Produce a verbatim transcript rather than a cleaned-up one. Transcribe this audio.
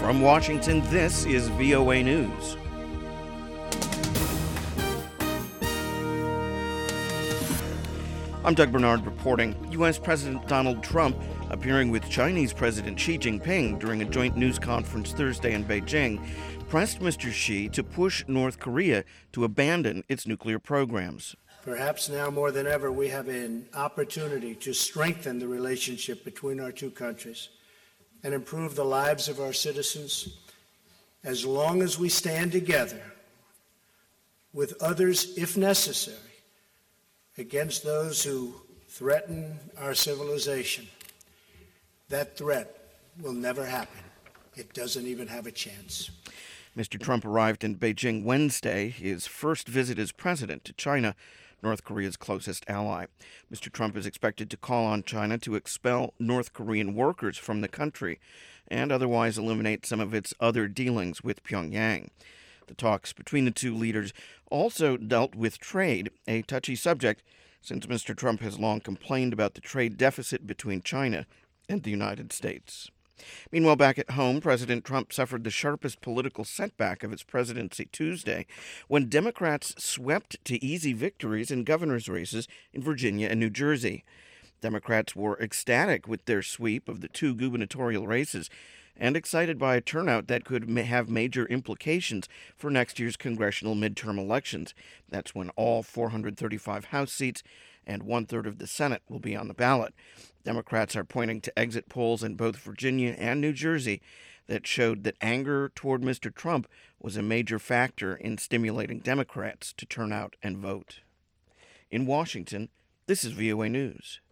From Washington, this is V O A News. I'm Doug Bernard reporting. U S. President Donald Trump, appearing with Chinese President Xi Jinping during a joint news conference Thursday in Beijing, pressed Mister Xi to push North Korea to abandon its nuclear programs. Perhaps now more than ever, we have an opportunity to strengthen the relationship between our two countries and improve the lives of our citizens as long as we stand together with others, if necessary, against those who threaten our civilization. That threat will never happen. It doesn't even have a chance. Mister Trump arrived in Beijing Wednesday, his first visit as president to China, North Korea's closest ally. Mister Trump is expected to call on China to expel North Korean workers from the country and otherwise eliminate some of its other dealings with Pyongyang. The talks between the two leaders also dealt with trade, a touchy subject since Mister Trump has long complained about the trade deficit between China and the United States. Meanwhile, back at home, President Trump suffered the sharpest political setback of his presidency Tuesday when Democrats swept to easy victories in governor's races in Virginia and New Jersey. Democrats were ecstatic with their sweep of the two gubernatorial races and excited by a turnout that could have major implications for next year's congressional midterm elections. That's when all four hundred thirty-five House seats and one-third of the Senate will be on the ballot. Democrats are pointing to exit polls in both Virginia and New Jersey that showed that anger toward Mister Trump was a major factor in stimulating Democrats to turn out and vote. In Washington, this is V O A News.